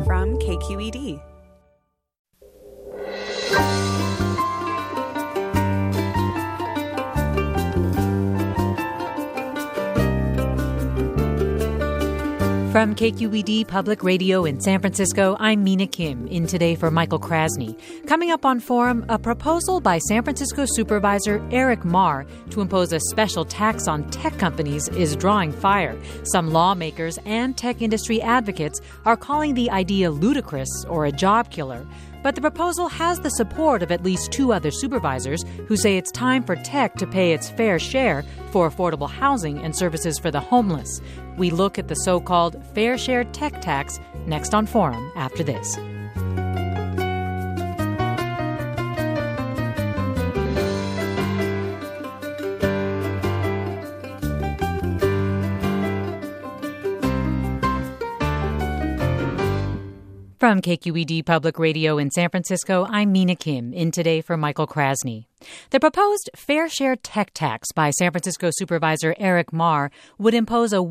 from KQED. From KQED Public Radio in San Francisco, I'm Mina Kim, in today for Michael Krasny. Coming up on Forum, a proposal by San Francisco Supervisor Eric Mar to impose a special tax on tech companies is drawing fire. Some lawmakers and tech industry advocates are calling the idea ludicrous or a job killer. But the proposal has the support of at least two other supervisors who say it's time for tech to pay its fair share for affordable housing and services for the homeless. We look at the so-called Fair Share Tech Tax next on Forum after this. From KQED Public Radio in San Francisco, I'm Mina Kim, in today for Michael Krasny. The proposed Fair Share Tech Tax by San Francisco Supervisor Eric Mar would impose a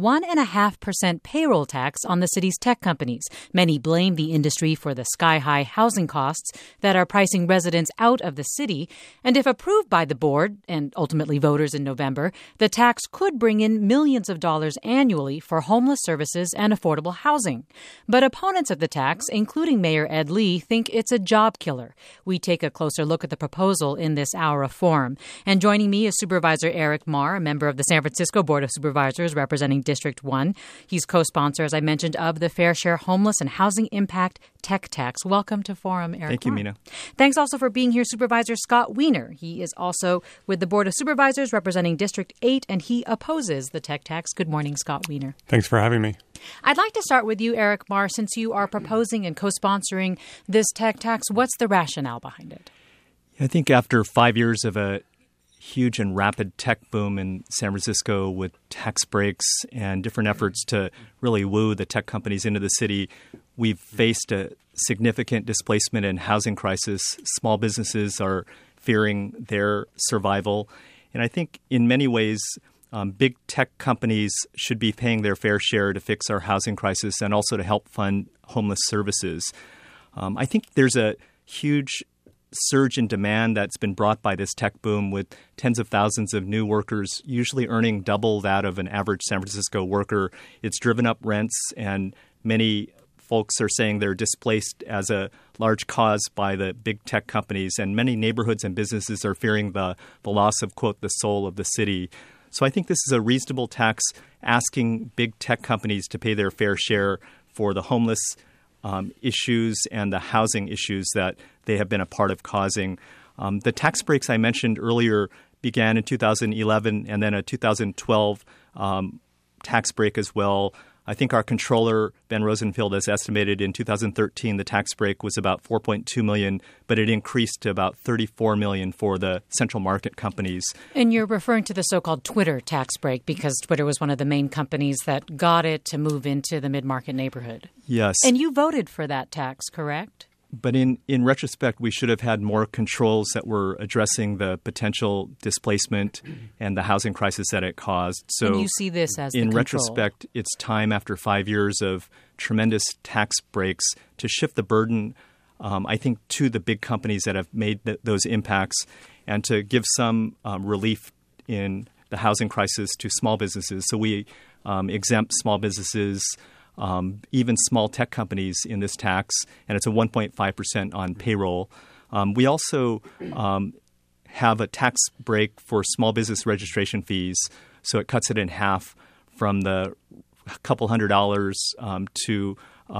1.5% payroll tax on the city's tech companies. Many blame the industry for the sky-high housing costs that are pricing residents out of the city. And if approved by the board, and ultimately voters in November, the tax could bring in millions of dollars annually for homeless services and affordable housing. But opponents of the tax, including Mayor Ed Lee, think it's a job killer. We take a closer look at the proposal in this hour of Forum. And joining me is Supervisor Eric Mar, a member of the San Francisco Board of Supervisors representing District 1. He's co-sponsor, as I mentioned, of the Fair Share Homeless and Housing Impact Tech Tax. Welcome to Forum, Eric. Thank you, Mina. Thanks also for being here, Supervisor Scott Wiener. He is also with the Board of Supervisors representing District 8, and he opposes the tech tax. Good morning, Scott Wiener. Thanks for having me. I'd like to start with you, Eric Mar, since you are proposing and co-sponsoring this tech tax. What's the rationale behind it? I think after 5 years of a huge and rapid tech boom in San Francisco with tax breaks and different efforts to really woo the tech companies into the city, we've faced a significant displacement and housing crisis. Small businesses are fearing their survival. And I think in many ways, big tech companies should be paying their fair share to fix our housing crisis and also to help fund homeless services. I think there's a huge surge in demand that's been brought by this tech boom with tens of thousands of new workers, usually earning double that of an average San Francisco worker. It's driven up rents, and many folks are saying they're displaced as a large cause by the big tech companies, and many neighborhoods and businesses are fearing the loss of, quote, the soul of the city. So I think this is a reasonable tax asking big tech companies to pay their fair share for the homeless issues and the housing issues that they have been a part of causing. The tax breaks I mentioned earlier began in 2011 and then a 2012 tax break as well. I think our controller, Ben Rosenfield, has estimated in 2013 the tax break was about $4.2 million, but it increased to about $34 million for the central market companies. And you're referring to the so-called Twitter tax break because Twitter was one of the main companies that got it to move into the mid-market neighborhood. Yes. And you voted for that tax, correct? But in retrospect, we should have had more controls that were addressing the potential displacement and the housing crisis that it caused. So and you see this as in the retrospect, it's time after 5 years of tremendous tax breaks to shift the burden, I think, to the big companies that have made those impacts and to give some relief in the housing crisis to small businesses. So we exempt small businesses, even small tech companies in this tax, and it's a 1.5% on payroll. We also have a tax break for small business registration fees, so it cuts it in half from the couple $100 to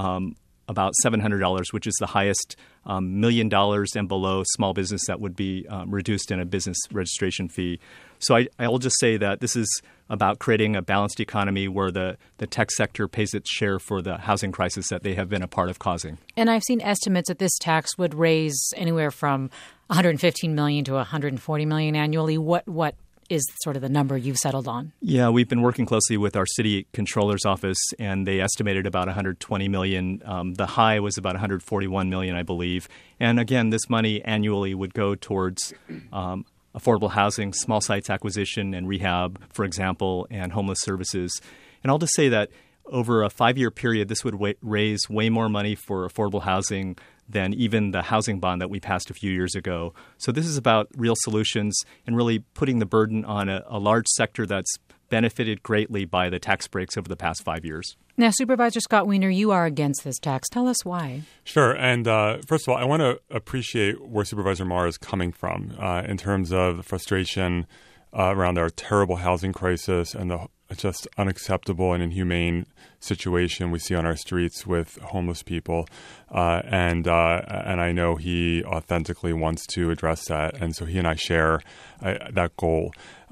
about $700, which is the highest $1 million and below small business that would be reduced in a business registration fee. So I will just say that this is about creating a balanced economy where the tech sector pays its share for the housing crisis that they have been a part of causing. And I've seen estimates that this tax would raise anywhere from $115 million to $140 million annually. What is sort of the number you've settled on? Yeah, we've been working closely with our city controller's office, and they estimated about $120 million. The high was about $141 million, I believe. And again, this money annually would go towards affordable housing, small sites acquisition and rehab, for example, and homeless services. And I'll just say that over a 5-year period, this would raise way more money for affordable housing than even the housing bond that we passed a few years ago. So this is about real solutions and really putting the burden on a large sector that's benefited greatly by the tax breaks over the past 5 years. Now, Supervisor Scott Wiener, you are against this tax. Tell us why. Sure. And first of all, I want to appreciate where Supervisor Mar is coming from in terms of the frustration around our terrible housing crisis and the just unacceptable and inhumane situation we see on our streets with homeless people. And I know he authentically wants to address that. And so he and I share that goal.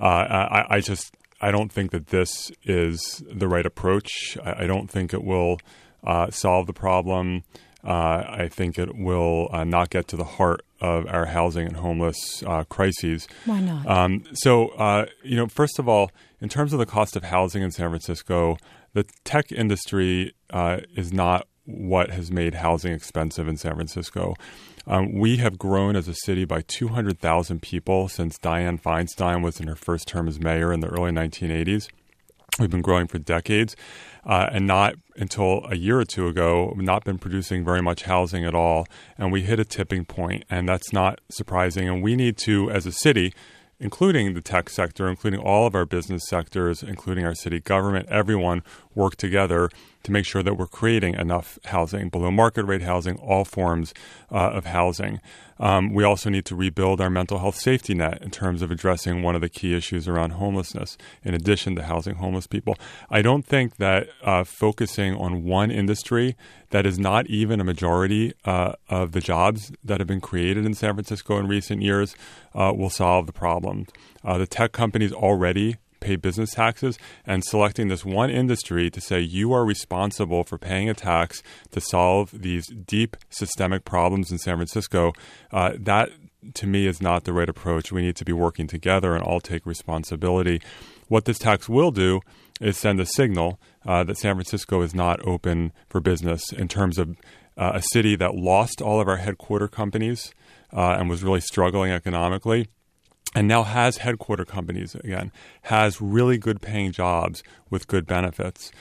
I don't think that this is the right approach. I don't think it will solve the problem. I think it will not get to the heart of our housing and homeless crises. Why not? First of all, in terms of the cost of housing in San Francisco, the tech industry is not what has made housing expensive in San Francisco. We have grown as a city by 200,000 people since Dianne Feinstein was in her first term as mayor in the early 1980s. We've been growing for decades, and not until a year or two ago, we've not been producing very much housing at all. And we hit a tipping point, and that's not surprising. And we need to, as a city, including the tech sector, including all of our business sectors, including our city government, everyone work together to make sure that we're creating enough housing, below market rate housing, all forms of housing. We also need to rebuild our mental health safety net in terms of addressing one of the key issues around homelessness, in addition to housing homeless people. I don't think that focusing on one industry that is not even a majority of the jobs that have been created in San Francisco in recent years will solve the problem. The tech companies already pay business taxes, and selecting this one industry to say you are responsible for paying a tax to solve these deep systemic problems in San Francisco, that to me is not the right approach. We need to be working together and all take responsibility. What this tax will do is send a signal that San Francisco is not open for business in terms of a city that lost all of our headquarter companies and was really struggling economically, and now has headquarter companies again, has really good paying jobs with good benefits.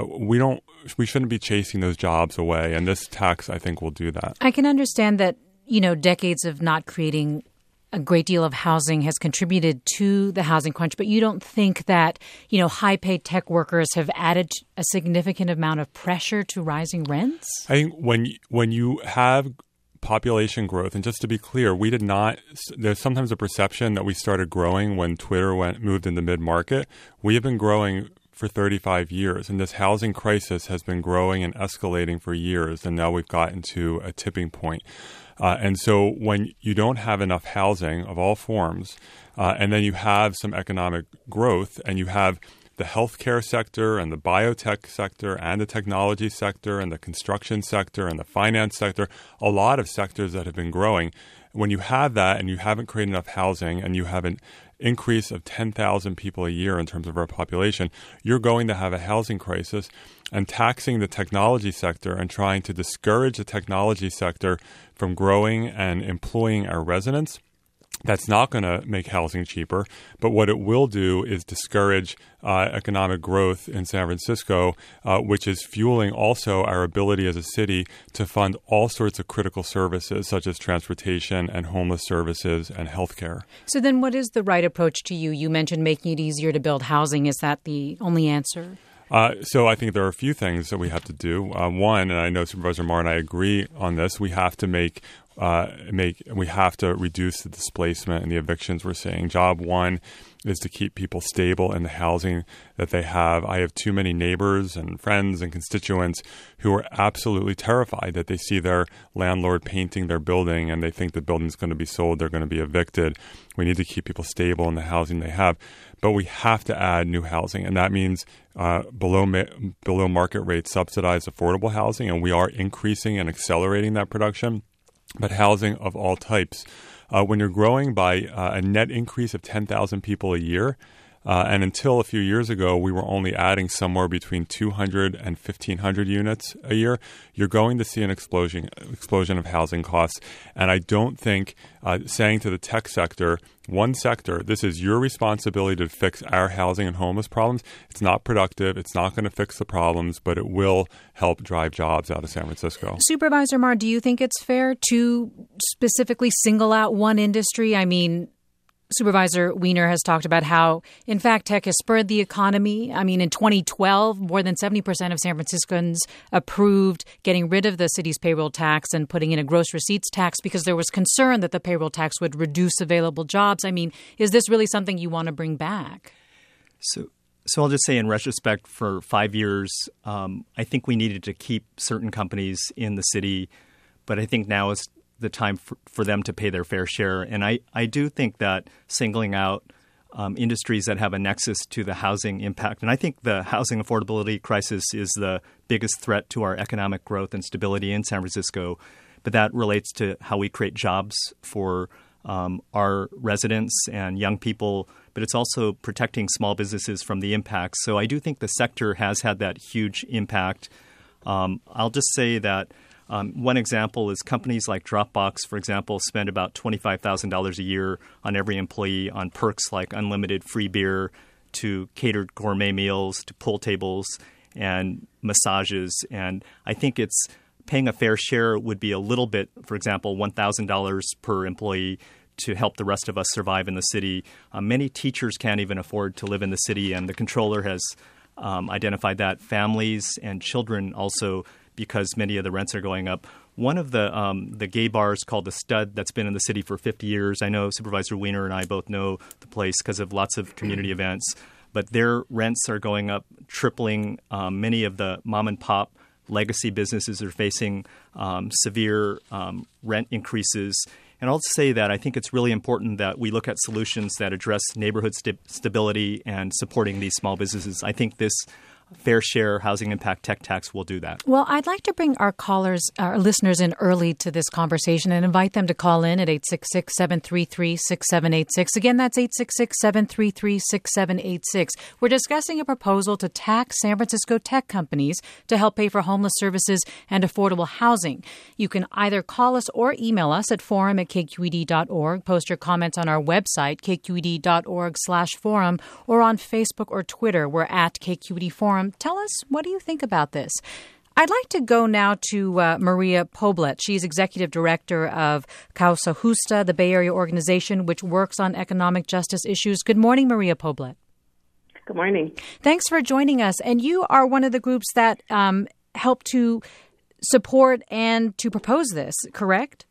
We shouldn't be chasing those jobs away, and this tax, I think, will do that. I can understand that, decades of not creating a great deal of housing has contributed to the housing crunch, but you don't think that, high-paid tech workers have added a significant amount of pressure to rising rents? I think when you have population growth, and just to be clear, we did not. There's sometimes a perception that we started growing when Twitter moved into mid-market. We have been growing for 35 years, and this housing crisis has been growing and escalating for years, and now we've gotten to a tipping point. And so when you don't have enough housing of all forms, and then you have some economic growth, and you have the healthcare sector and the biotech sector and the technology sector and the construction sector and the finance sector, a lot of sectors that have been growing. When you have that and you haven't created enough housing and you have an increase of 10,000 people a year in terms of our population, you're going to have a housing crisis. And taxing the technology sector and trying to discourage the technology sector from growing and employing our residents, that's not going to make housing cheaper, but what it will do is discourage economic growth in San Francisco, which is fueling also our ability as a city to fund all sorts of critical services, such as transportation and homeless services and healthcare. So then what is the right approach to you? You mentioned making it easier to build housing. Is that the only answer? So I think there are a few things that we have to do. One, and I know Supervisor Mar and I agree on this, we have to we have to reduce the displacement and the evictions we're seeing. Job one is to keep people stable in the housing that they have. I have too many neighbors and friends and constituents who are absolutely terrified that they see their landlord painting their building and they think the building's going to be sold, they're going to be evicted. We need to keep people stable in the housing they have. But we have to add new housing, and that means below market rate subsidized affordable housing, and we are increasing and accelerating that production. But housing of all types. When you're growing by a net increase of 10,000 people a year, And until a few years ago, we were only adding somewhere between 200 and 1,500 units a year. You're going to see an explosion of housing costs. And I don't think saying to the tech sector, one sector, this is your responsibility to fix our housing and homeless problems. It's not productive. It's not going to fix the problems, but it will help drive jobs out of San Francisco. Supervisor Mar, do you think it's fair to specifically single out one industry? I mean, Supervisor Wiener has talked about how, in fact, tech has spurred the economy. I mean, in 2012, more than 70% of San Franciscans approved getting rid of the city's payroll tax and putting in a gross receipts tax because there was concern that the payroll tax would reduce available jobs. I mean, is this really something you want to bring back? So I'll just say in retrospect, for 5 years, I think we needed to keep certain companies in the city, but I think now is the time for them to pay their fair share. And I do think that singling out industries that have a nexus to the housing impact, and I think the housing affordability crisis is the biggest threat to our economic growth and stability in San Francisco, but that relates to how we create jobs for our residents and young people, but it's also protecting small businesses from the impacts. So I do think the sector has had that huge impact. I'll just say that one example is companies like Dropbox, for example, spend about $25,000 a year on every employee on perks like unlimited free beer, to catered gourmet meals, to pool tables and massages. And I think it's paying a fair share would be a little bit, for example, $1,000 per employee to help the rest of us survive in the city. Many teachers can't even afford to live in the city, and the controller has identified that. Families and children also, because many of the rents are going up. One of the gay bars called The Stud that's been in the city for 50 years. I know Supervisor Wiener and I both know the place because of lots of community events. But their rents are going up, tripling. Many of the mom-and-pop legacy businesses are facing severe rent increases. And I'll say that I think it's really important that we look at solutions that address neighborhood stability and supporting these small businesses. I think this Fair Share Housing Impact Tech Tax will do that. Well, I'd like to bring our listeners in early to this conversation and invite them to call in at 866-733-6786. Again, that's 866-733-6786. We're discussing a proposal to tax San Francisco tech companies to help pay for homeless services and affordable housing. You can either call us or email us at forum@kqed.org. Post your comments on our website, kqed.org/forum, or on Facebook or Twitter. We're at KQED Forum. Tell us, what do you think about this? I'd like to go now to Maria Poblet. She's executive director of Causa Justa, the Bay Area organization which works on economic justice issues. Good morning, Maria Poblet. Good morning. Thanks for joining us. And you are one of the groups that help to support and to propose this, correct?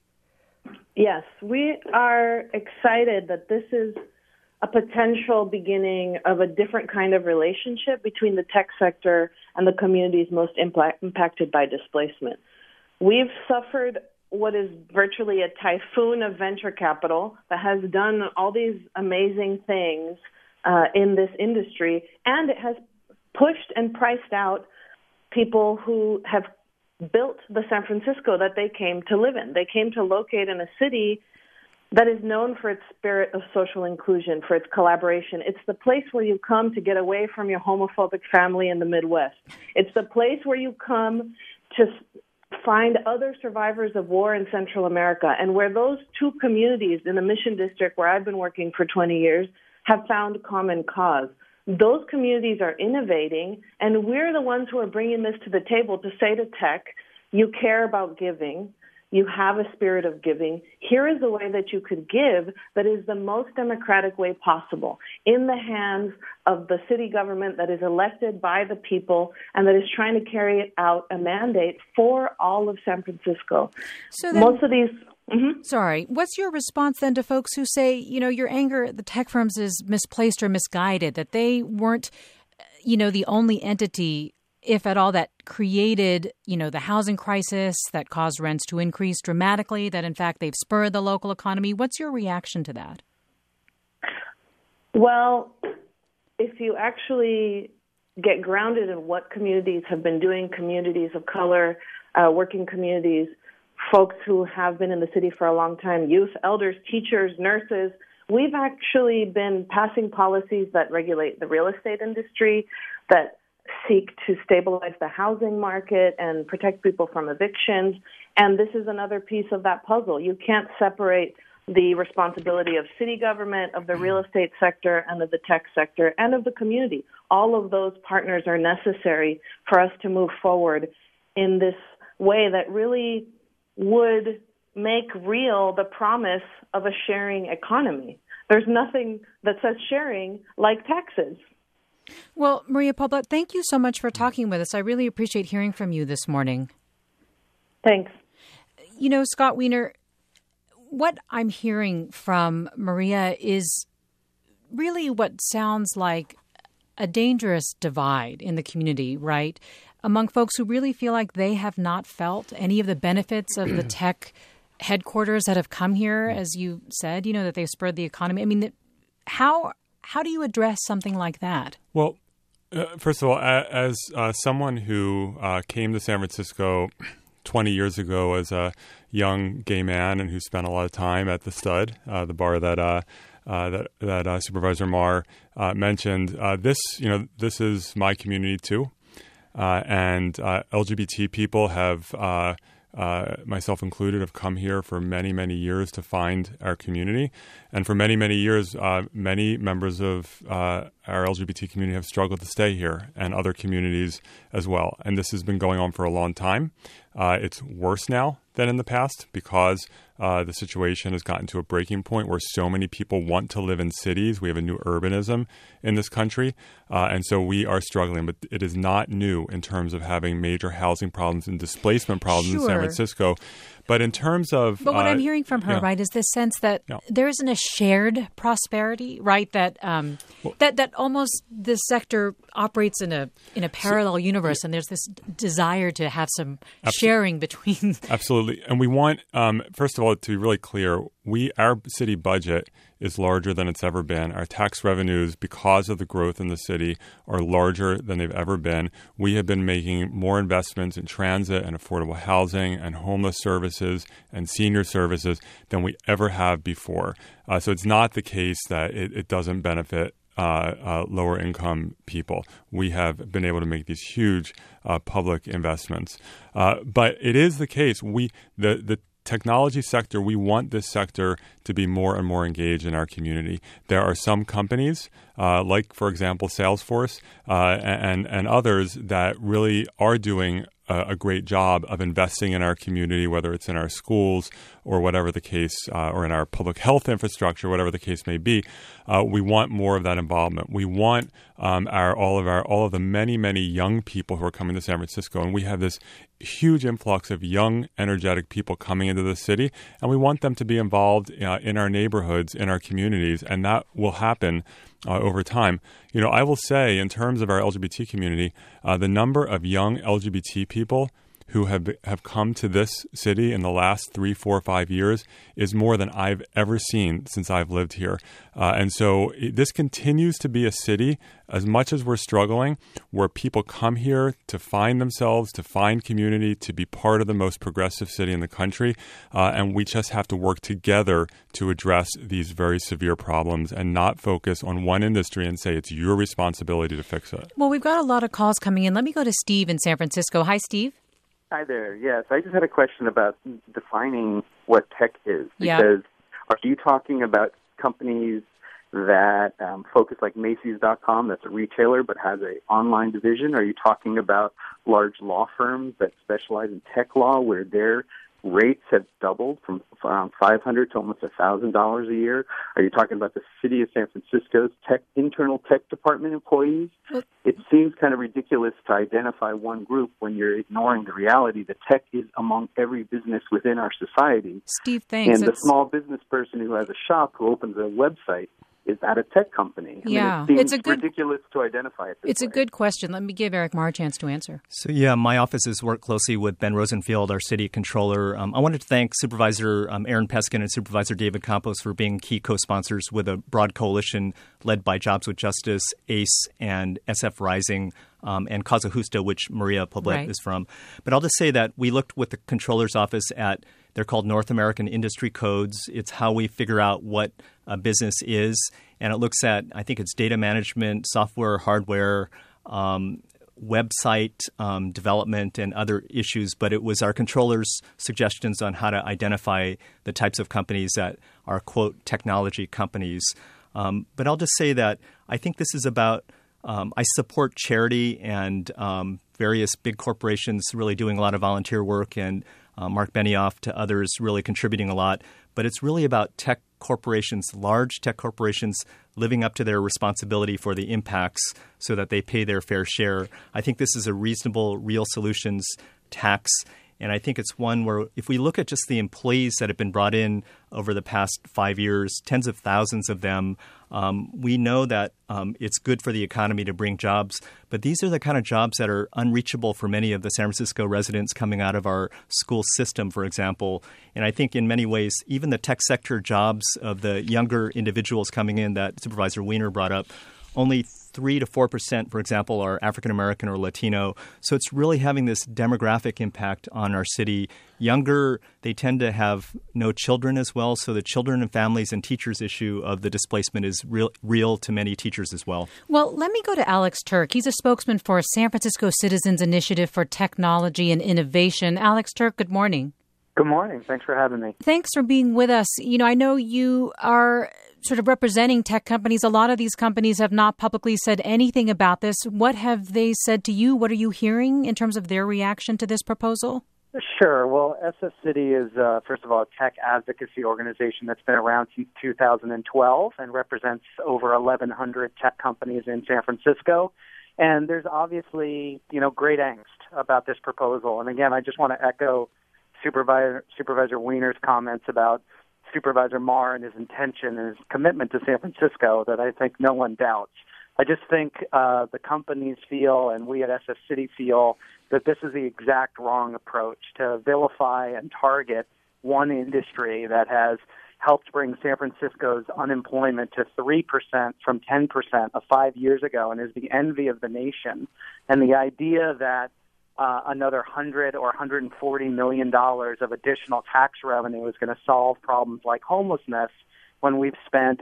Yes, we are excited that this is a potential beginning of a different kind of relationship between the tech sector and the communities most impacted by displacement. We've suffered what is virtually a typhoon of venture capital that has done all these amazing things in this industry, and it has pushed and priced out people who have built the San Francisco that they came to live in. They came to locate in a city that is known for its spirit of social inclusion, for its collaboration. It's the place where you come to get away from your homophobic family in the Midwest. It's the place where you come to find other survivors of war in Central America, and where those two communities in the Mission District, where I've been working for 20 years, have found common cause. Those communities are innovating, and we're the ones who are bringing this to the table to say to tech, you care about giving. You have a spirit of giving. Here is a way that you could give that is the most democratic way possible, in the hands of the city government that is elected by the people and that is trying to carry out a mandate for all of San Francisco. So then, most of these... Sorry. What's your response then to folks who say, your anger at the tech firms is misplaced or misguided, that they weren't, the only entity, if at all, that created, the housing crisis, that caused rents to increase dramatically, that in fact they've spurred the local economy? What's your reaction to that? Well, if you actually get grounded in what communities have been doing, communities of color, working communities, folks who have been in the city for a long time, youth, elders, teachers, nurses, we've actually been passing policies that regulate the real estate industry, that seek to stabilize the housing market and protect people from evictions. And this is another piece of that puzzle. You can't separate the responsibility of city government, of the real estate sector, and of the tech sector, and of the community. All of those partners are necessary for us to move forward in this way that really would make real the promise of a sharing economy. There's nothing that says sharing like taxes. Well, Maria Pobla, thank you so much for talking with us. I really appreciate hearing from you this morning. Thanks. You know, Scott Wiener, what I'm hearing from Maria is really what sounds like a dangerous divide in the community, right? Among folks who really feel like they have not felt any of the benefits of the tech headquarters that have come here, as you said, you know, that they've spurred the economy. I mean, how do you address something like that? Well, first of all, as someone who came to San Francisco 20 years ago as a young gay man and who spent a lot of time at the Stud, the bar that Supervisor Mar mentioned, this is my community too, and LGBT people have, myself included, have come here for many, many years to find our community. And for many, many years, many members of our LGBT community have struggled to stay here, and other communities as well. And this has been going on for a long time. It's worse now than in the past because the situation has gotten to a breaking point where so many people want to live in cities. We have a new urbanism in this country. And so we are struggling. But it is not new in terms of having major housing problems and displacement problems in San Francisco. But in terms of... But what I'm hearing from her, right, is this sense that there isn't a shared prosperity, right, that that almost this sector operates in a parallel universe, and there's this desire to have some sharing between... Absolutely. And we want, first of all, to be really clear, our city budget is larger than it's ever been. Our tax revenues, because of the growth in the city, are larger than they've ever been. We have been making more investments in transit and affordable housing and homeless services and senior services than we ever have before. So it's not the case that it doesn't benefit lower income people. We have been able to make these huge public investments. But it is the case. The technology sector, we want this sector to be more and more engaged in our community. There are some companies, like, for example, Salesforce and others, that really are doing a great job of investing in our community, whether it's in our schools or whatever the case, or in our public health infrastructure, whatever the case may be. We want more of that involvement. We want all of the many, many young people who are coming to San Francisco, and we have this huge influx of young, energetic people coming into the city, and we want them to be involved in our neighborhoods, in our communities, and that will happen over time. You know, I will say, in terms of our LGBT community, the number of young LGBT people who have come to this city in the last 3, 4, 5 years is more than I've ever seen since I've lived here. And so this continues to be a city, as much as we're struggling, where people come here to find themselves, to find community, to be part of the most progressive city in the country. And we just have to work together to address these very severe problems and not focus on one industry and say it's your responsibility to fix it. Well, we've got a lot of calls coming in. Let me go to Steve in San Francisco. Hi, Steve. Hi there. Yes, I just had a question about defining what tech is. Because are you talking about companies that focus like Macy's.com, that's a retailer but has an online division? Are you talking about large law firms that specialize in tech law where their rates have doubled from around $500 to almost $1,000 a year? Are you talking about the city of San Francisco's internal tech department employees? It seems kind of ridiculous to identify one group when you're ignoring the reality that tech is among every business within our society. Steve, thanks. And the small business person who has a shop, who opens a website, is that a tech company? Yeah, it seems ridiculous to identify it this It's way. a good question. Let me give Eric Marr a chance to answer. So, my office has worked closely with Ben Rosenfield, our city controller. I wanted to thank Supervisor Aaron Peskin and Supervisor David Campos for being key co-sponsors with a broad coalition led by Jobs with Justice, ACE, and SF Rising, and Causa Justa, which Maria Poblet is from. But I'll just say that we looked with the Comptroller's Office at, they're called North American Industry Codes. It's how we figure out what a business is. And it looks at, I think it's data management, software, hardware, website development, and other issues. But it was our controller's suggestions on how to identify the types of companies that are, quote, technology companies. But I'll just say that I think this is about I support charity and various big corporations really doing a lot of volunteer work, and Mark Benioff to others really contributing a lot. But it's really about tech corporations, large tech corporations, living up to their responsibility for the impacts so that they pay their fair share. I think this is a reasonable, real solutions tax. And I think it's one where if we look at just the employees that have been brought in over the past 5 years, tens of thousands of them, we know that it's good for the economy to bring jobs. But these are the kind of jobs that are unreachable for many of the San Francisco residents coming out of our school system, for example. And I think in many ways, even the tech sector jobs of the younger individuals coming in that Supervisor Wiener brought up, only 3 to 4%, for example, are African-American or Latino. So it's really having this demographic impact on our city. Younger, they tend to have no children as well. So the children and families and teachers issue of the displacement is real to many teachers as well. Well, let me go to Alex Turk. He's a spokesman for San Francisco Citizens Initiative for Technology and Innovation. Alex Turk, good morning. Good morning. Thanks for having me. Thanks for being with us. You know, I know you are sort of representing tech companies. A lot of these companies have not publicly said anything about this. What have they said to you? What are you hearing in terms of their reaction to this proposal? Sure. Well, SF City is, first of all, a tech advocacy organization that's been around since 2012 and represents over 1,100 tech companies in San Francisco. And there's obviously, great angst about this proposal. And again, I just want to echo Supervisor Wiener's comments about Supervisor Marr and his intention and his commitment to San Francisco that I think no one doubts. I just think the companies feel, and we at SF City feel, that this is the exact wrong approach to vilify and target one industry that has helped bring San Francisco's unemployment to 3% from 10% 5 years ago and is the envy of the nation. And the idea that another $100 or $140 million of additional tax revenue is going to solve problems like homelessness when we've spent,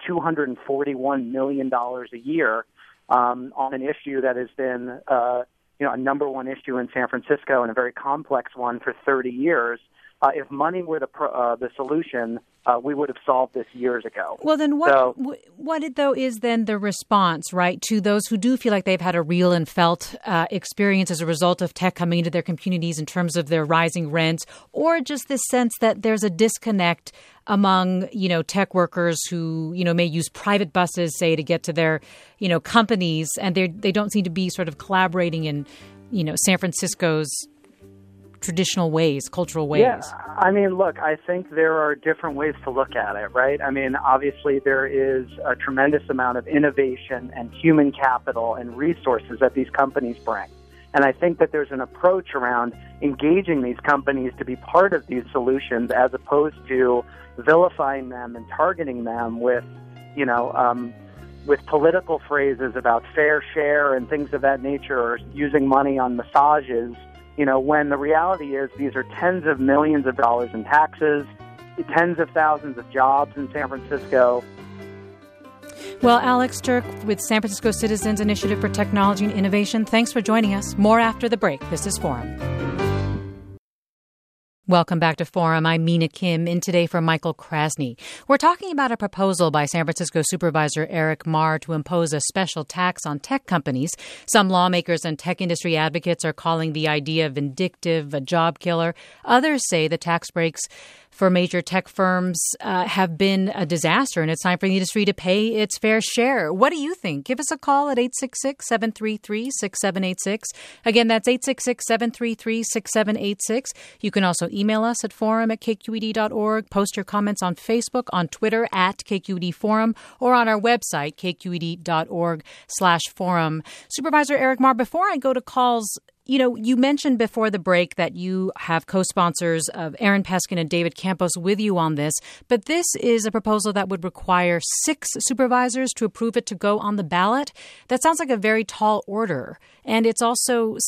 $241 million a year on an issue that has been, a number one issue in San Francisco and a very complex one for 30 years. If money were the solution, we would have solved this years ago. Well, then what though is then the response, right, to those who do feel like they've had a real and felt experience as a result of tech coming into their communities in terms of their rising rents, or just this sense that there's a disconnect among, tech workers who, may use private buses, say, to get to their, companies, and they don't seem to be sort of collaborating in, San Francisco's traditional ways, cultural ways. Yeah, I mean, look, I think there are different ways to look at it, right? I mean, obviously there is a tremendous amount of innovation and human capital and resources that these companies bring. And I think that there's an approach around engaging these companies to be part of these solutions as opposed to vilifying them and targeting them with, with political phrases about fair share and things of that nature, or using money on massages, when the reality is these are tens of millions of dollars in taxes, tens of thousands of jobs in San Francisco. Well, Alex Turk with San Francisco Citizens Initiative for Technology and Innovation, thanks for joining us. More after the break. This is Forum. Welcome back to Forum. I'm Mina Kim, in today for Michael Krasny. We're talking about a proposal by San Francisco Supervisor Eric Marr to impose a special tax on tech companies. Some lawmakers and tech industry advocates are calling the idea vindictive, a job killer. Others say the tax breaks for major tech firms have been a disaster, and it's time for the industry to pay its fair share. What do you think? Give us a call at 866-733-6786. Again, that's 866-733-6786. You can also email us at forum@kqed.org. Post your comments on Facebook, on Twitter at KQED Forum, or on our website, kqed.org/forum. Supervisor Eric Marr, before I go to calls, You mentioned before the break that you have co-sponsors of Aaron Peskin and David Campos with you on this, but this is a proposal that would require 6 supervisors to approve it to go on the ballot. That sounds like a very tall order, and it's also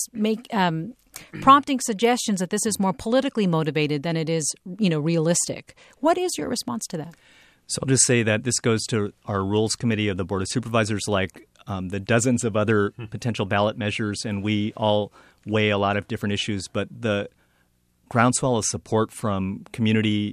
prompting suggestions that this is more politically motivated than it is, realistic. What is your response to that? So I'll just say that this goes to our Rules Committee of the Board of Supervisors, like the dozens of other potential ballot measures, and we all weigh a lot of different issues. But the groundswell of support from communities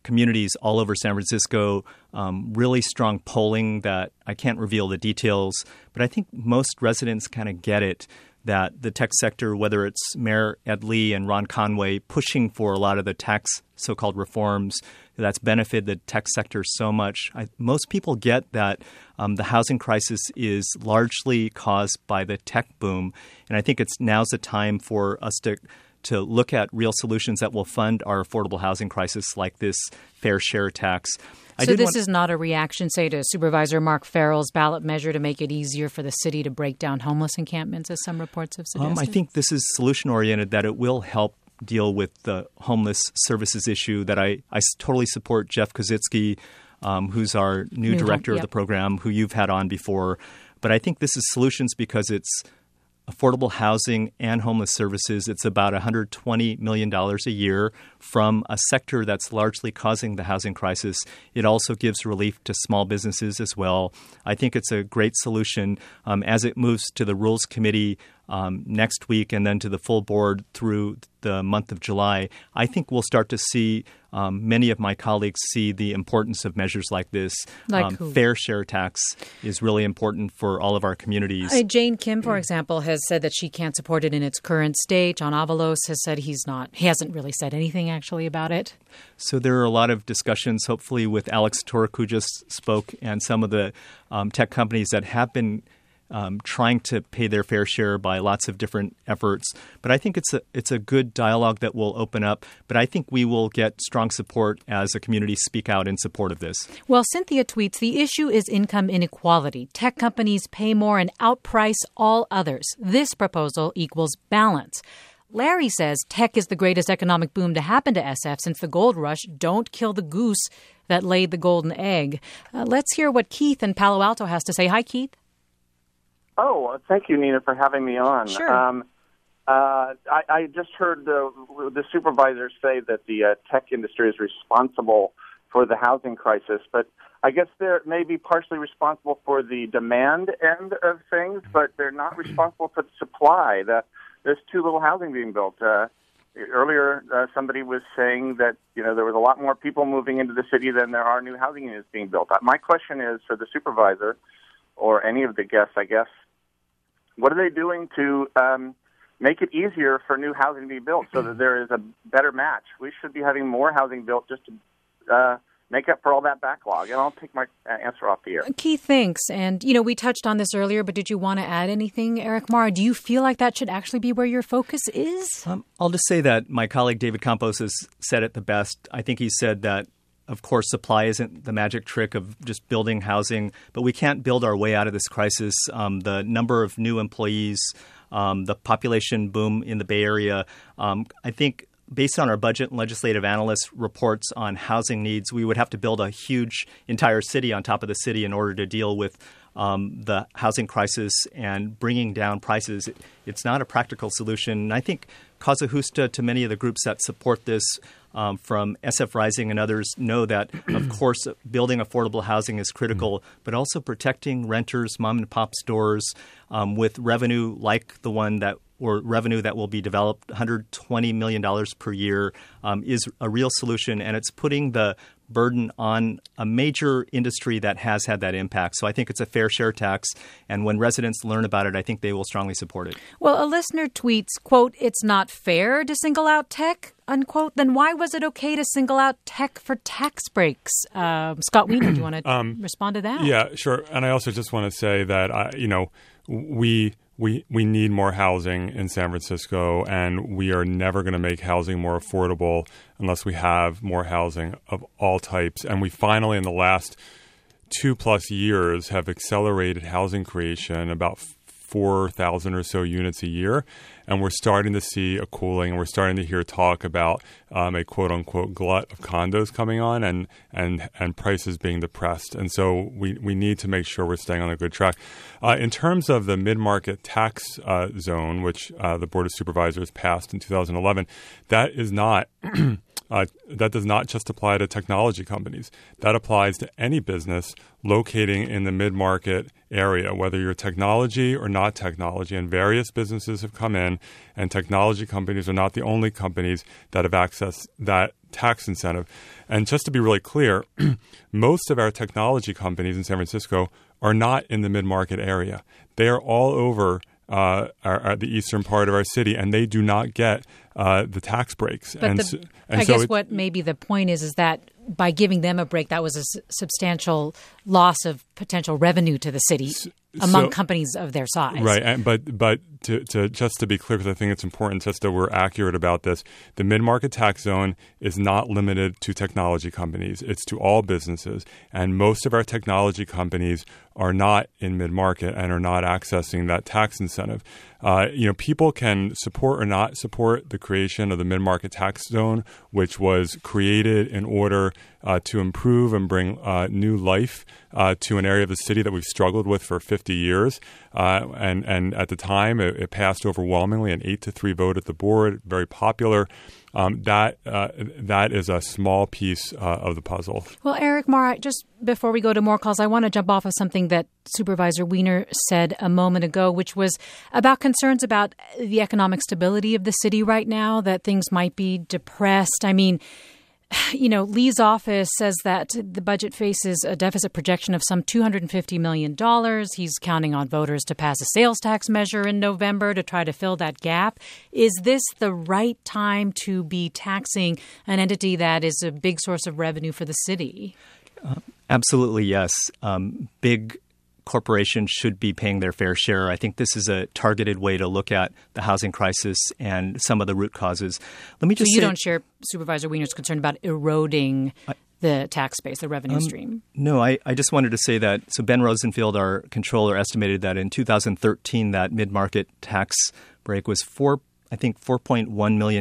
all over San Francisco, really strong polling that I can't reveal the details, but I think most residents kind of get it, that the tech sector, whether it's Mayor Ed Lee and Ron Conway pushing for a lot of the tax so-called reforms, that's benefited the tech sector so much. Most people get that the housing crisis is largely caused by the tech boom, and I think now's the time for us to look at real solutions that will fund our affordable housing crisis, like this fair share tax. So this is not a reaction, say, to Supervisor Mark Farrell's ballot measure to make it easier for the city to break down homeless encampments, as some reports have suggested? I think this is solution-oriented, that it will help deal with the homeless services issue, that I totally support Jeff Kozycki, who's our new director of the program, who you've had on before. But I think this is solutions because it's affordable housing and homeless services. It's about $120 million a year from a sector that's largely causing the housing crisis. It also gives relief to small businesses as well. I think it's a great solution. As it moves to the Rules Committee next week and then to the full board through the month of July, I think we'll start to see many of my colleagues see the importance of measures like this. Fair share tax is really important for all of our communities. Jane Kim, for example, has said that she can't support it in its current state. John Avalos has said he hasn't really said anything actually about it. So there are a lot of discussions, hopefully with Alex Turk, who just spoke, and some of the tech companies that have been trying to pay their fair share by lots of different efforts. But I think it's a good dialogue that will open up. But I think we will get strong support as a community speak out in support of this. Well, Cynthia tweets, the issue is income inequality. Tech companies pay more and outprice all others. This proposal equals balance. Larry says tech is the greatest economic boom to happen to SF since the gold rush. Don't kill the goose that laid the golden egg. Let's hear what Keith in Palo Alto has to say. Hi, Keith. Oh, thank you, Nina, for having me on. Sure. I just heard the supervisor say that the tech industry is responsible for the housing crisis, but I guess they're maybe partially responsible for the demand end of things, but they're not responsible for the supply. There's too little housing being built. Earlier, somebody was saying that there was a lot more people moving into the city than there are new housing units being built. My question is for the supervisor, or any of the guests, I guess, what are they doing to make it easier for new housing to be built so that there is a better match? We should be having more housing built just to make up for all that backlog. And I'll take my answer off the air. Keith, thanks. And, we touched on this earlier, but did you want to add anything, Eric Marr? Do you feel like that should actually be where your focus is? I'll just say that my colleague David Campos has said it the best. I think he said that, of course, supply isn't the magic trick of just building housing, but we can't build our way out of this crisis. The number of new employees, the population boom in the Bay Area, I think based on our budget and legislative analyst reports on housing needs, we would have to build a huge entire city on top of the city in order to deal with the housing crisis and bringing down prices. It's not a practical solution. And I think Causa Justa, to many of the groups that support this, from SF Rising and others, know that, of course, building affordable housing is critical, but also protecting renters, mom-and-pop stores with revenue like the one revenue that will be developed, $120 million per year, is a real solution, and it's putting the burden on a major industry that has had that impact. So I think it's a fair share tax, and when residents learn about it, I think they will strongly support it. Well, a listener tweets, quote, "It's not fair to single out tech," unquote. Then why was it okay to single out tech for tax breaks? Scott Wiener, do you want to respond to that? Yeah, sure. And I also just want to say that, we need more housing in San Francisco, and we are never going to make housing more affordable unless we have more housing of all types. And we finally, in the last 2+ years, have accelerated housing creation about 4,000 or so units a year. And we're starting to see a cooling, and we're starting to hear talk about a quote-unquote glut of condos coming on and prices being depressed. And so we need to make sure we're staying on a good track. In terms of the mid-market tax zone, which the Board of Supervisors passed in 2011, that is not that does not just apply to technology companies. That applies to any business locating in the mid-market area, whether you're technology or not technology. And various businesses have come in, and technology companies are not the only companies that have accessed that tax incentive. And just to be really clear, most of our technology companies in San Francisco are not in the mid-market area. They are all over the eastern part of our city, and they do not get the tax breaks. But I guess what maybe the point is that by giving them a break, that was a substantial loss of potential revenue to the city among companies of their size. Right. But to just to be clear, because I think it's important just that we're accurate about this, the mid-market tax zone is not limited to technology companies. It's to all businesses. And most of our technology companies are not in mid-market and are not accessing that tax incentive. People can support or not support the creation of the mid-market tax zone, which was created in order to improve and bring new life to an area of the city that we've struggled with for 50 years. And at the time, it passed overwhelmingly, an 8-3 vote at the board, very popular. That is a small piece of the puzzle. Well, Eric Marr, just before we go to more calls, I want to jump off of something that Supervisor Wiener said a moment ago, which was about concerns about the economic stability of the city right now, that things might be depressed. I mean, Lee's office says that the budget faces a deficit projection of some $250 million. He's counting on voters to pass a sales tax measure in November to try to fill that gap. Is this the right time to be taxing an entity that is a big source of revenue for the city? Absolutely, yes. Big corporations should be paying their fair share. I think this is a targeted way to look at the housing crisis and some of the root causes. Let me just you don't share Supervisor Wiener's concern about eroding the tax base, the revenue stream? No, I just wanted to say that. So Ben Rosenfield, our controller, estimated that in 2013 that mid-market tax break was $4.1 million.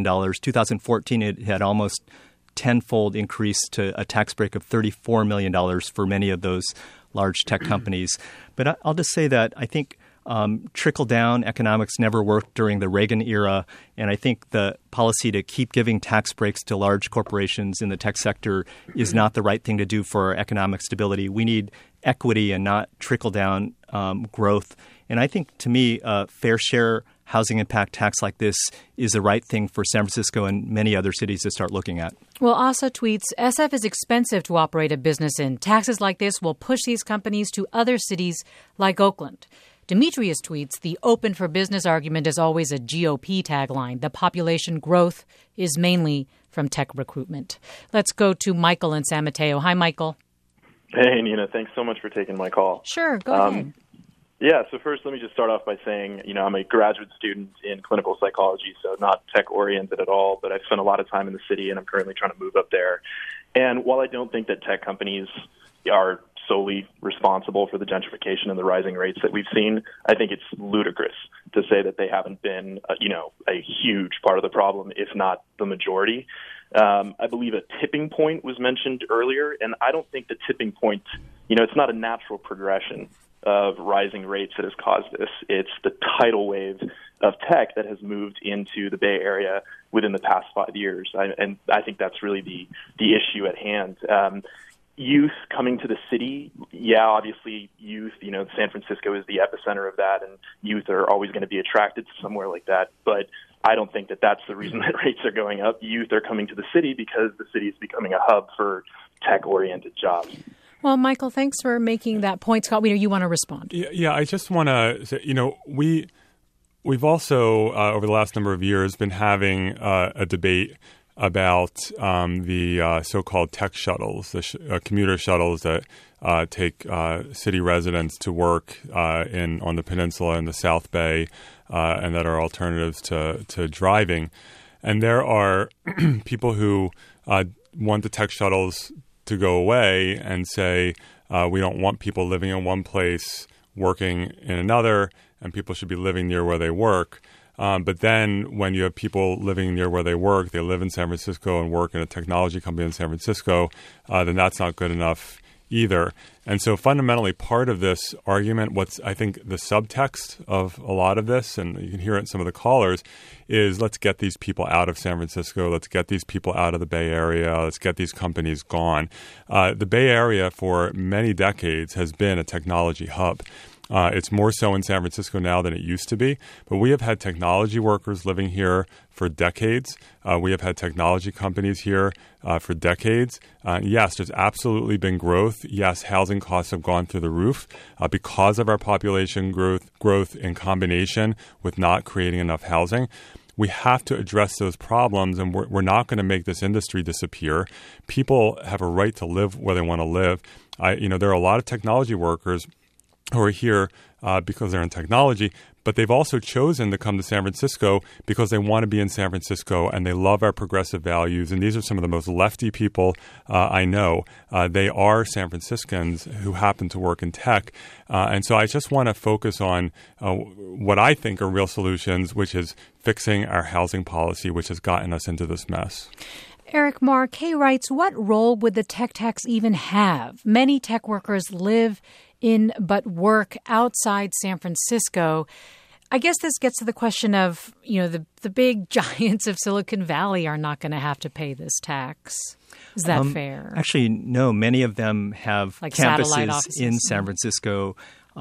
2014 it had almost tenfold increase to a tax break of $34 million for many of those large tech companies. But I'll just say that I think trickle-down economics never worked during the Reagan era, and I think the policy to keep giving tax breaks to large corporations in the tech sector is not the right thing to do for our economic stability. We need equity and not trickle-down growth. And I think, to me, a fair share housing impact tax like this is the right thing for San Francisco and many other cities to start looking at. Well, Asa tweets, SF is expensive to operate a business in. Taxes like this will push these companies to other cities like Oakland. Demetrius tweets, the open for business argument is always a GOP tagline. The population growth is mainly from tech recruitment. Let's go to Michael in San Mateo. Hi, Michael. Hey, Nina. Thanks so much for taking my call. Sure. Go ahead. Yeah, so first let me just start off by saying, I'm a graduate student in clinical psychology, so not tech-oriented at all, but I've spent a lot of time in the city, and I'm currently trying to move up there. And while I don't think that tech companies are solely responsible for the gentrification and the rising rates that we've seen, I think it's ludicrous to say that they haven't been, a huge part of the problem, if not the majority. I believe a tipping point was mentioned earlier, and I don't think the tipping point, it's not a natural progression of rising rates that has caused this. It's the tidal wave of tech that has moved into the Bay Area within the past 5 years. And I think that's really the issue at hand. Youth coming to the city, obviously youth, San Francisco is the epicenter of that, and youth are always going to be attracted to somewhere like that. But I don't think that that's the reason that rates are going up. Youth are coming to the city because the city is becoming a hub for tech-oriented jobs. Well, Michael, thanks for making that point. Scott Wiener, you want to respond? Yeah, I just want to say, we've also, over the last number of years, been having a debate about the so-called tech shuttles, the commuter shuttles that take city residents to work on the peninsula in the South Bay and that are alternatives to driving. And there are people who want the tech shuttles to go away and say we don't want people living in one place, working in another, and people should be living near where they work. But then when you have people living near where they work, they live in San Francisco and work in a technology company in San Francisco, then that's not good enough either. And so fundamentally part of this argument, what's I think the subtext of a lot of this, and you can hear it in some of the callers, is let's get these people out of San Francisco, let's get these people out of the Bay Area, let's get these companies gone. The Bay Area for many decades has been a technology hub. It's more so in San Francisco now than it used to be, but we have had technology workers living here for decades. We have had technology companies here for decades. Yes, there's absolutely been growth. Yes, housing costs have gone through the roof because of our population growth in combination with not creating enough housing. We have to address those problems, and we're not going to make this industry disappear. People have a right to live where they want to live. There are a lot of technology workers who are here because they're in technology, but they've also chosen to come to San Francisco because they want to be in San Francisco and they love our progressive values. And these are some of the most lefty people I know. They are San Franciscans who happen to work in tech. And so I just want to focus on what I think are real solutions, which is fixing our housing policy, which has gotten us into this mess. Eric Marr, Kay writes, what role would the tech tax even have? Many tech workers live in but work outside San Francisco. I guess this gets to the question of, the big giants of Silicon Valley are not going to have to pay this tax. Is that fair? Actually, no. Many of them have campuses in San Francisco,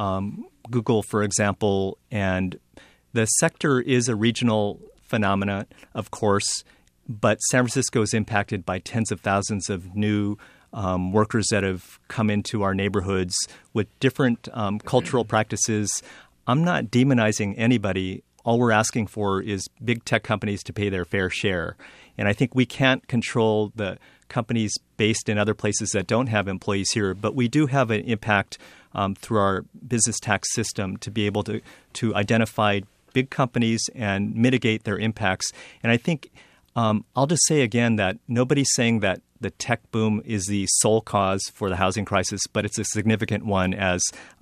Google, for example, and the sector is a regional phenomenon, of course, but San Francisco is impacted by tens of thousands of new workers that have come into our neighborhoods with different cultural practices. I'm not demonizing anybody. All we're asking for is big tech companies to pay their fair share. And I think we can't control the companies based in other places that don't have employees here, but we do have an impact through our business tax system to be able to identify big companies and mitigate their impacts. And I think I'll just say again that nobody's saying that the tech boom is the sole cause for the housing crisis, but it's a significant one, as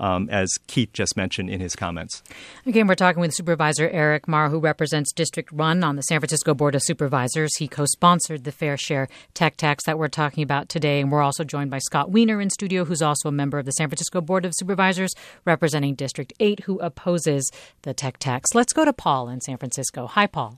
Keith just mentioned in his comments. Again, we're talking with Supervisor Eric Marr, who represents District 1 on the San Francisco Board of Supervisors. He co-sponsored the Fair Share tech tax that we're talking about today. And we're also joined by Scott Wiener in studio, who's also a member of the San Francisco Board of Supervisors, representing District 8, who opposes the tech tax. Let's go to Paul in San Francisco. Hi, Paul.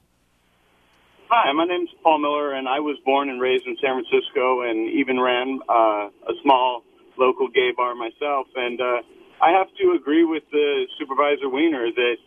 Hi, my name's Paul Miller, and I was born and raised in San Francisco and even ran a small local gay bar myself. And I have to agree with the Supervisor Wiener that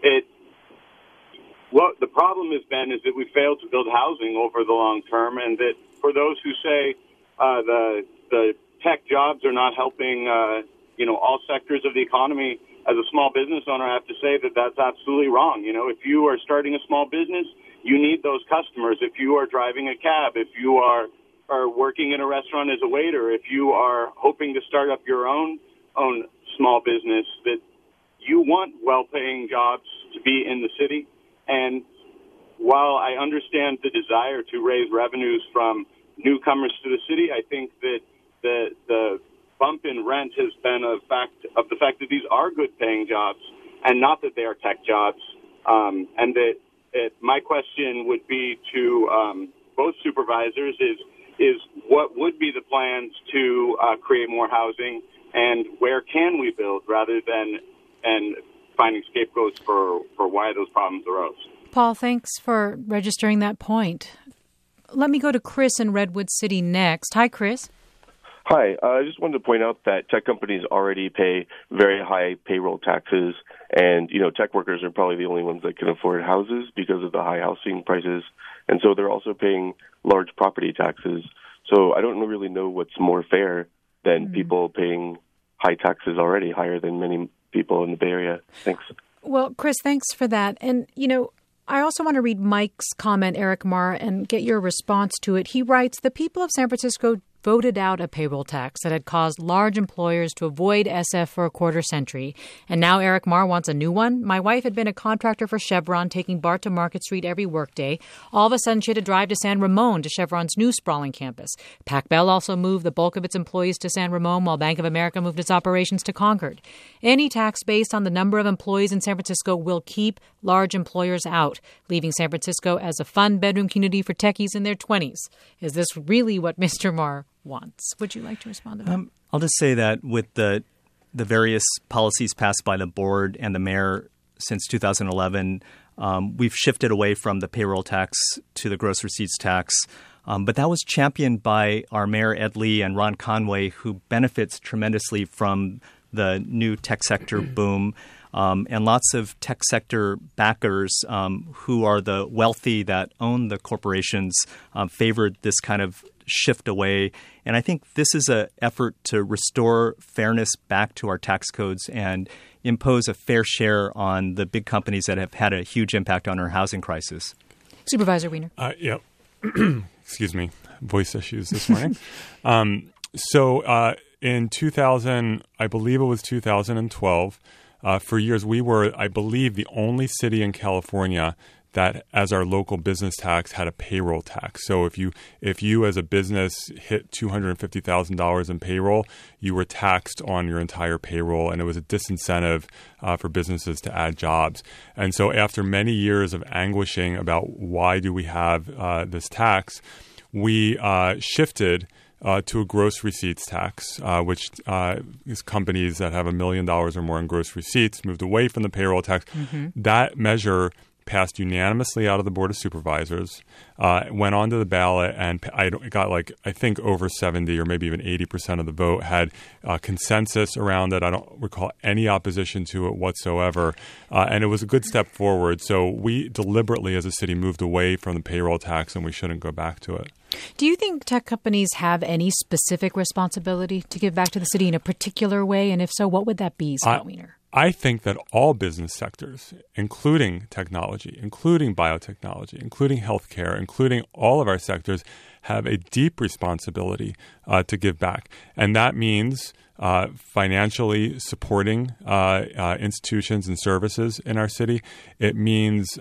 what the problem has been is that we failed to build housing over the long term, and that for those who say the tech jobs are not helping, all sectors of the economy, as a small business owner, I have to say that that's absolutely wrong. If you are starting a small business, you need those customers. If you are driving a cab, if you are working in a restaurant as a waiter, if you are hoping to start up your own small business, that you want well-paying jobs to be in the city. And while I understand the desire to raise revenues from newcomers to the city, I think that the bump in rent has been a fact of the fact that these are good-paying jobs and not that they are tech jobs, and that my question would be to both supervisors is what would be the plans to create more housing, and where can we build rather than finding scapegoats for why those problems arose. Paul, thanks for registering that point. Let me go to Chris in Redwood City next. Hi, Chris. Hi. I just wanted to point out that tech companies already pay very high payroll taxes, and, tech workers are probably the only ones that can afford houses because of the high housing prices, and so they're also paying large property taxes. So I don't really know what's more fair than people paying high taxes already, higher than many people in the Bay Area. Thanks. Well, Chris, thanks for that. And, I also want to read Mike's comment, Eric Marr, and get your response to it. He writes, the people of San Francisco voted out a payroll tax that had caused large employers to avoid SF for a quarter century. And now Eric Marr wants a new one. My wife had been a contractor for Chevron, taking BART to Market Street every workday. All of a sudden, she had to drive to San Ramon to Chevron's new sprawling campus. Pac Bell also moved the bulk of its employees to San Ramon, while Bank of America moved its operations to Concord. Any tax based on the number of employees in San Francisco will keep large employers out, leaving San Francisco as a fun bedroom community for techies in their 20s. Is this really what Mr. Marr wants? Would you like to respond to that? I'll just say that with the various policies passed by the board and the mayor since 2011, we've shifted away from the payroll tax to the gross receipts tax. But that was championed by our mayor, Ed Lee, and Ron Conway, who benefits tremendously from the new tech sector boom. And lots of tech sector backers who are the wealthy that own the corporations favored this kind of shift away. And I think this is an effort to restore fairness back to our tax codes and impose a fair share on the big companies that have had a huge impact on our housing crisis. Supervisor Wiener. Yeah. Excuse me. Voice issues this morning. So in 2000, I believe it was 2012, for years, we were, I believe, the only city in California that, as our local business tax, had a payroll tax. So if you as a business hit $250,000 in payroll, you were taxed on your entire payroll, and it was a disincentive for businesses to add jobs. And so after many years of anguishing about why do we have this tax, we shifted to a gross receipts tax, which is companies that have $1 million or more in gross receipts moved away from the payroll tax. Mm-hmm. That measure passed unanimously out of the Board of Supervisors, went onto the ballot, and it got I think over 70 or maybe even 80% of the vote, had consensus around it. I don't recall any opposition to it whatsoever. And it was a good step forward. So we deliberately as a city moved away from the payroll tax, and we shouldn't go back to it. Do you think tech companies have any specific responsibility to give back to the city in a particular way? And if so, what would that be, Scott Wiener? I think that all business sectors, including technology, including biotechnology, including healthcare, including all of our sectors, have a deep responsibility to give back. And that means financially supporting institutions and services in our city. It means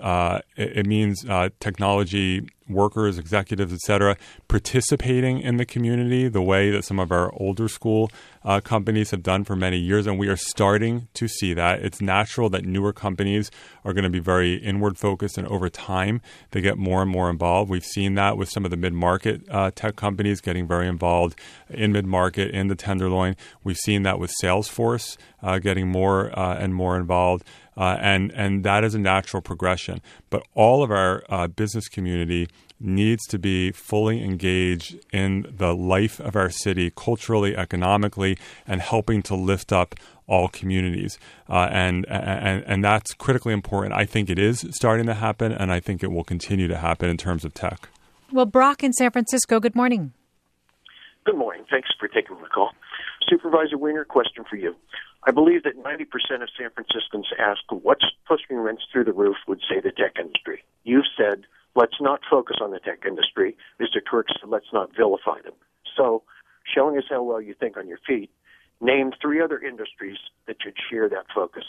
technology workers, executives, et cetera, participating in the community the way that some of our older school companies have done for many years. And we are starting to see that. It's natural that newer companies are going to be very inward focused, and over time they get more and more involved. We've seen that with some of the mid-market tech companies getting very involved in mid-market, in the Tenderloin. We've seen that with Salesforce getting more and more involved. And that is a natural progression. But all of our business community needs to be fully engaged in the life of our city, culturally, economically, and helping to lift up all communities. And that's critically important. I think it is starting to happen, and I think it will continue to happen in terms of tech. Well, Brock in San Francisco, good morning. Good morning. Thanks for taking my call. Supervisor Wiener, question for you. I believe that 90% of San Franciscans asked what's pushing rents through the roof would say the tech industry. You've said, let's not focus on the tech industry. Mr. Twerk said, let's not vilify them. So, showing us how well you think on your feet, name 3 other industries that should share that focus.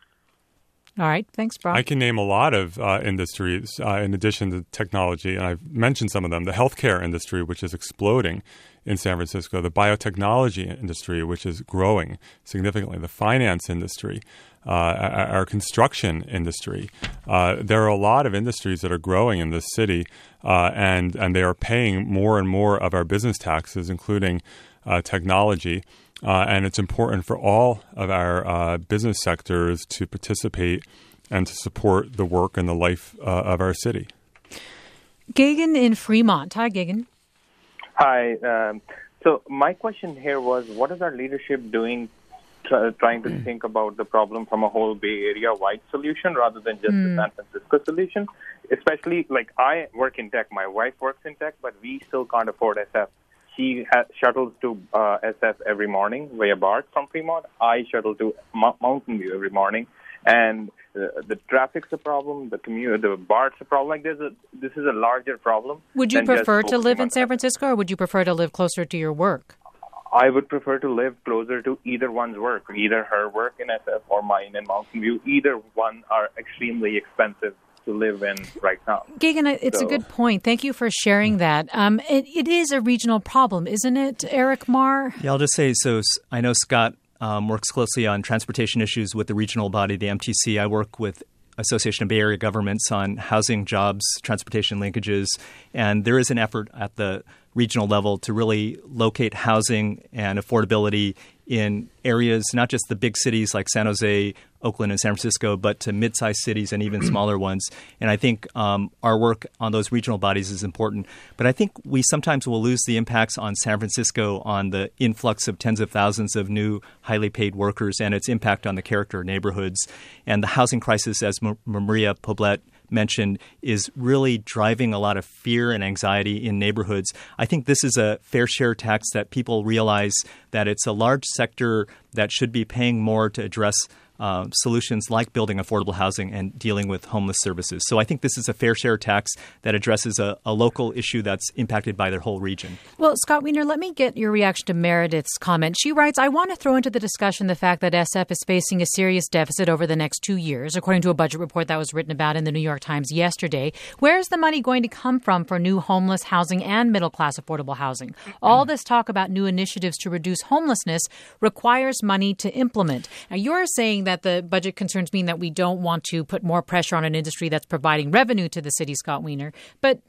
All right. Thanks, Brock. I can name a lot of industries in addition to technology, and I've mentioned some of them. The healthcare industry, which is exploding in San Francisco. The biotechnology industry, which is growing significantly. The finance industry. Our construction industry. There are a lot of industries that are growing in this city, and they are paying more and more of our business taxes, including technology. And it's important for all of our business sectors to participate and to support the work and the life of our city. Gagan in Fremont. Hi, Gagan. Hi. So my question here was, what is our leadership doing trying to think about the problem from a whole Bay Area-wide solution rather than just the San Francisco solution? Especially, I work in tech. My wife works in tech, but we still can't afford SF. She shuttles to SF every morning via BART from Fremont. I shuttle to Mountain View every morning. And the traffic's a problem, the BART's a problem. This is a larger problem. Would you prefer to live in San Francisco, or would you prefer to live closer to your work? I would prefer to live closer to either one's work, either her work in SF or mine in Mountain View. Either one are extremely expensive to live in right now. Gagan, it's a good point. Thank you for sharing that. It is a regional problem, isn't it, Eric Marr? Yeah, I'll just say, so I know Scott works closely on transportation issues with the regional body, the MTC. I work with Association of Bay Area Governments on housing, jobs, transportation linkages, and there is an effort at the regional level to really locate housing and affordability in areas, not just the big cities like San Jose, Oakland, and San Francisco, but to mid-sized cities and even smaller ones. And I think our work on those regional bodies is important. But I think we sometimes will lose the impacts on San Francisco on the influx of tens of thousands of new highly paid workers and its impact on the character of neighborhoods. And the housing crisis, as Maria Poblet mentioned, is really driving a lot of fear and anxiety in neighborhoods. I think this is a fair share tax that people realize that it's a large sector that should be paying more to address solutions like building affordable housing and dealing with homeless services. So I think this is a fair share tax that addresses a local issue that's impacted by their whole region. Well, Scott Wiener, let me get your reaction to Meredith's comment. She writes, I want to throw into the discussion the fact that SF is facing a serious deficit over the next 2 years, according to a budget report that was written about in the New York Times yesterday. Where is the money going to come from for new homeless housing and middle-class affordable housing? All this talk about new initiatives to reduce homelessness requires money to implement. Now, you're saying that the budget concerns mean that we don't want to put more pressure on an industry that's providing revenue to the city, Scott Wiener. But,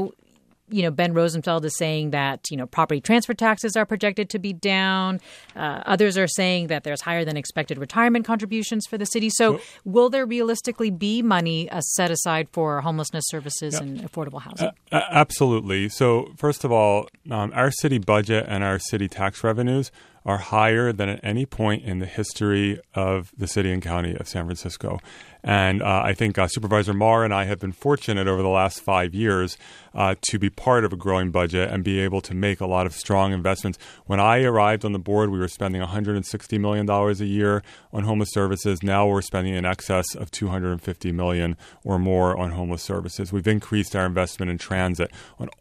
Ben Rosenfeld is saying that, property transfer taxes are projected to be down. Others are saying that there's higher than expected retirement contributions for the city. So will there realistically be money set aside for homelessness services and affordable housing? Absolutely. So first of all, our city budget and our city tax revenues are higher than at any point in the history of the city and county of San Francisco. And I think Supervisor Marr and I have been fortunate over the last 5 years to be part of a growing budget and be able to make a lot of strong investments. When I arrived on the board, we were spending $160 million a year on homeless services. Now we're spending in excess of $250 million or more on homeless services. We've increased our investment in transit,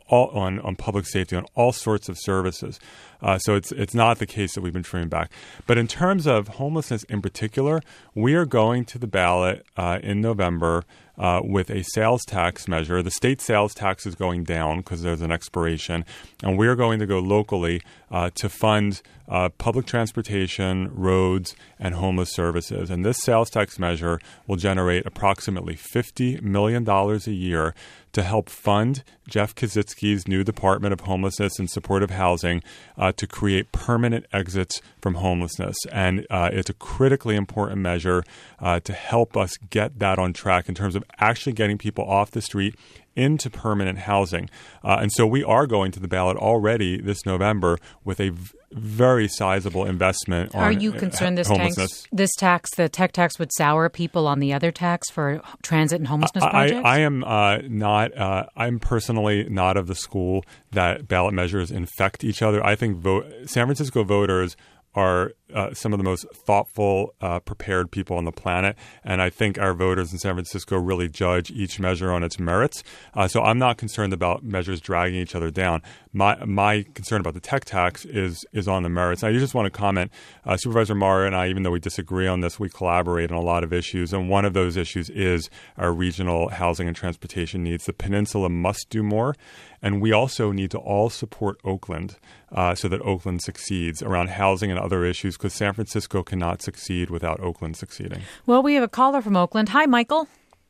on public safety, on all sorts of services. So it's not the case that we've been trimming back. But in terms of homelessness in particular, we are going to the ballot in November with a sales tax measure. The state sales tax is going down because there's an expiration. And we're going to go locally to fund public transportation, roads, and homeless services. And this sales tax measure will generate approximately $50 million a year to help fund Jeff Kaczynski's new Department of Homelessness and Supportive Housing to create permanent exits from homelessness. And it's a critically important measure to help us get that on track in terms of actually getting people off the street into permanent housing. And so we are going to the ballot already this November with a very sizable investment on homelessness. Are you concerned the tech tax would sour people on the other tax for transit and homelessness projects? I am not. I'm personally not of the school that ballot measures infect each other. I think San Francisco voters are some of the most thoughtful, prepared people on the planet. And I think our voters in San Francisco really judge each measure on its merits. So I'm not concerned about measures dragging each other down. My concern about the tech tax is on the merits. I just want to comment, Supervisor Marr and I, even though we disagree on this, we collaborate on a lot of issues. And one of those issues is our regional housing and transportation needs. The peninsula must do more. And we also need to all support Oakland so that Oakland succeeds around housing and other issues, because San Francisco cannot succeed without Oakland succeeding. Well, we have a caller from Oakland. Hi, Michael.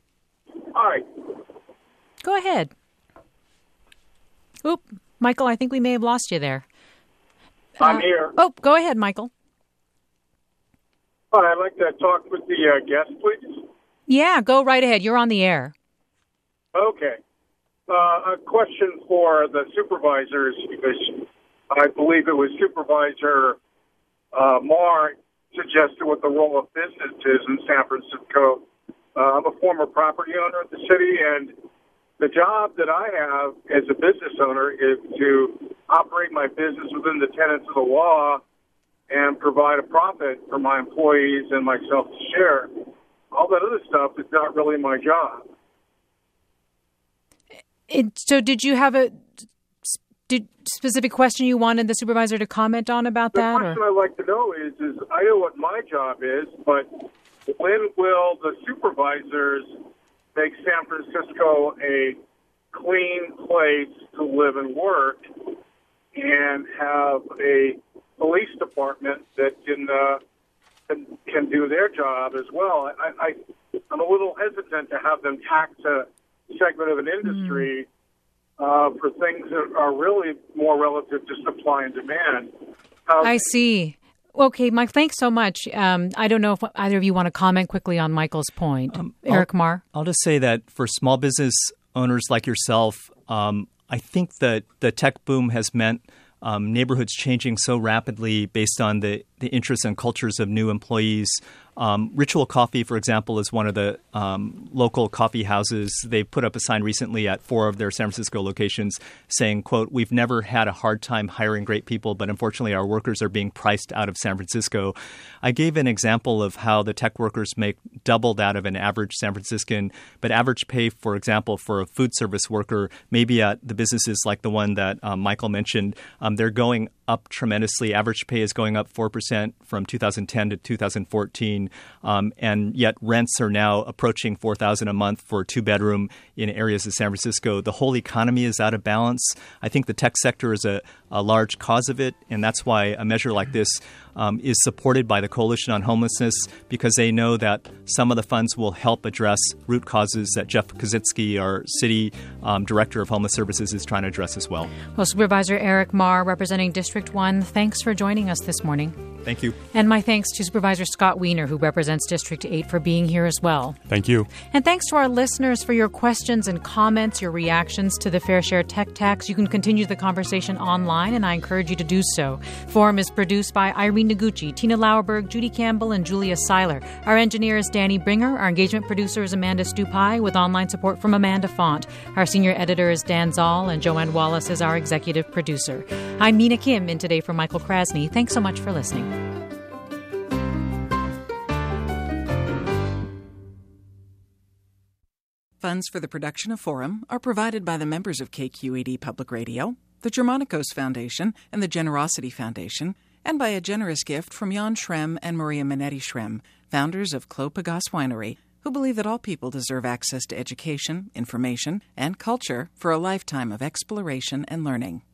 Hi. Go ahead. Oop, Michael, I think we may have lost you there. I'm here. Oh, go ahead, Michael. Hi, I'd like to talk with the guest, please. Yeah, go right ahead. You're on the air. Okay. A question for the supervisors, because I believe it was Supervisor Marr suggested what the role of business is in San Francisco. I'm a former property owner of the city, and the job that I have as a business owner is to operate my business within the tenets of the law and provide a profit for my employees and myself to share. all that other stuff is not really my job. So did you have a specific question you wanted the supervisor to comment on about that? The question I'd like to know is I know what my job is, but when will the supervisors make San Francisco a clean place to live and work and have a police department that can do their job as well? I'm a little hesitant to have them tax a segment of an industry for things that are really more relative to supply and demand. I see. Okay, Mike, thanks so much. I don't know if either of you want to comment quickly on Michael's point. Eric Marr? I'll just say that for small business owners like yourself, I think that the tech boom has meant neighborhoods changing so rapidly based on the interests and cultures of new employees. Ritual Coffee, for example, is one of the local coffee houses. They put up a sign recently at 4 of their San Francisco locations saying, quote, "We've never had a hard time hiring great people, but unfortunately our workers are being priced out of San Francisco." I gave an example of how the tech workers make double that of an average San Franciscan, but average pay, for example, for a food service worker, maybe at the businesses like the one that Michael mentioned, they're going up tremendously. Average pay is going up 4% from 2010 to 2014. And yet rents are now approaching $4,000 a month for a 2-bedroom in areas of San Francisco. The whole economy is out of balance. I think the tech sector is a large cause of it, and that's why a measure like this is supported by the Coalition on Homelessness, because they know that some of the funds will help address root causes that Jeff Kosinski, our city director of homeless services, is trying to address as well. Well, Supervisor Eric Marr, representing District 1, thanks for joining us this morning. Thank you. And my thanks to Supervisor Scott Wiener, who represents District 8, for being here as well. Thank you. And thanks to our listeners for your questions and comments, your reactions to the Fair Share Tech Tax. You can continue the conversation online, and I encourage you to do so. Forum is produced by Irene Noguchi, Tina Lauerberg, Judy Campbell, and Julia Seiler. Our engineer is Danny Bringer. Our engagement producer is Amanda Stupai, with online support from Amanda Font. Our senior editor is Dan Zoll, and Joanne Wallace is our executive producer. I'm Mina Kim, in Today for Michael Krasny. Thanks so much for listening. Funds for the production of Forum are provided by the members of KQED Public Radio, the Germanicos Foundation, and the Generosity Foundation, and by a generous gift from Jan Schrem and Maria Minetti Schrem, founders of Clos Pegase Winery, who believe that all people deserve access to education, information, and culture for a lifetime of exploration and learning.